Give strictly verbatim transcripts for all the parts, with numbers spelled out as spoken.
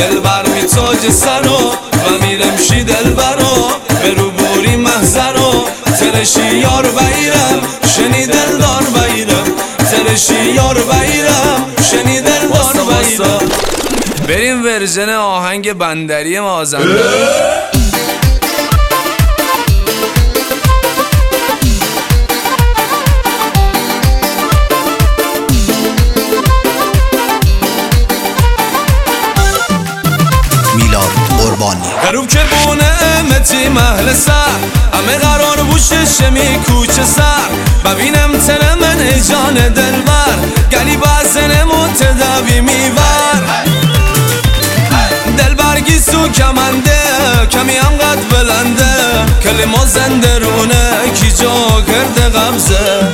دلبر میتاج سرو و میرمشی دلبرو به روبوری محضرو ترشی یار بایرم شنی دلدار بایرم ترشی یار بایرم شنی دلدار بایرم. بریم ورژن آهنگ بندری مازندران. غروب که بونه امتی محل سر همه قرار بوشه شمی کوچه سر ببینم تن من ای جان دلبر گلی بازن متداوی میور دلبر گیسو کمنده کمی هم قد بلنده کلمه زندرونه کی جا کرده قبضه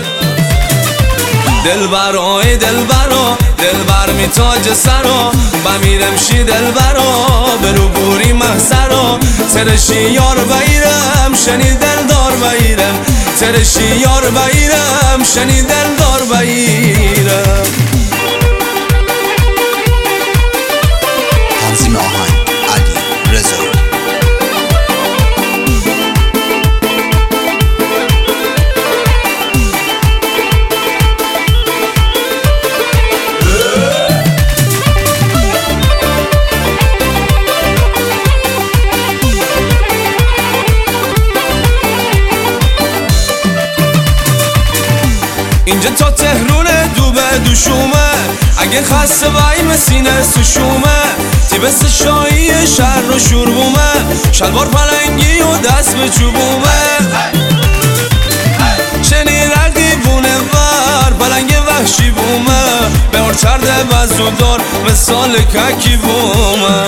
دلبر آی دلبرو دلبر می تاج سرو بمیرم شی دلبرو برو بوری محضرو ترشی یار بایرم شنی دلدار بایرم ترشی یار بایرم شنی دلدار بایرم. تنظیم آهنگ علی رضا. اینجا تا تهرونه دوبه دوشومه اگه خسته وای مسینه سوشومه تیبس شایی شهر و شوربومه شلوار پلنگی و دست به چوبومه چنی رقیبونه ور پلنگ وحشی بومه به هر چرده بزودار مثال ککی بومه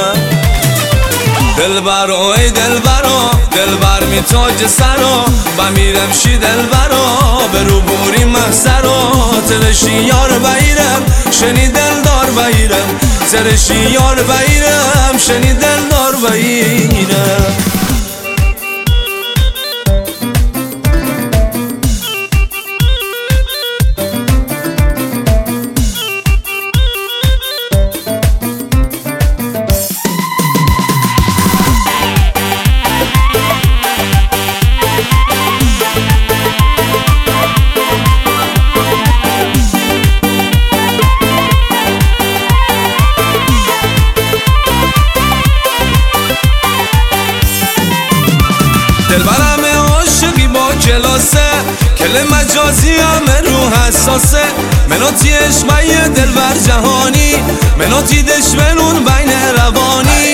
دلبر آی دلبرو دلبر می تاج سرو بمیرم شی دلبرو به روبوری محضرو ترشی یار بایرم شنی دلدار بایرم ترشی یار بایرم شنی دلدار بایرم. دلبرم عاشقی با کلاسه کل مجازی همه رو حساسه مناتی عشقای دلبر جهانی مناتی دشمنون بین روانی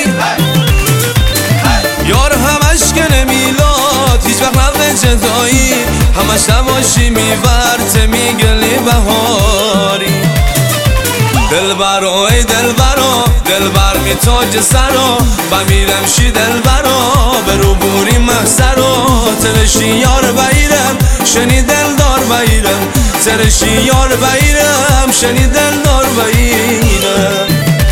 یار همش که نمیلاد هیچ وقت نبه جدایی همش نباشی میورت میگلی بهاری دلبر آی دلبرو دلبر می تاج سرو بمیرم شی دلبرو به روبوری محضرو ترشی یار بایرم شنی دلدار بایرم ترشی یار بایرم شنی دلدار بایرم.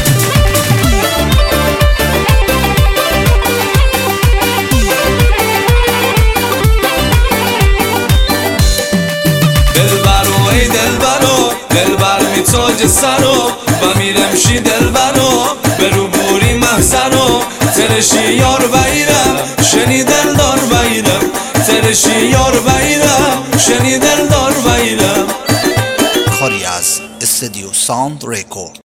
دلبر آی دلبرو دلبر می تاج سرو بمیرم شی دلبرو به روبوری محضرو ترشی یار بایرم شنی دلدار بایرم ترشی یار بایرم شنی دلدار بایرم. کاری از استودیو ساوند ریکورد.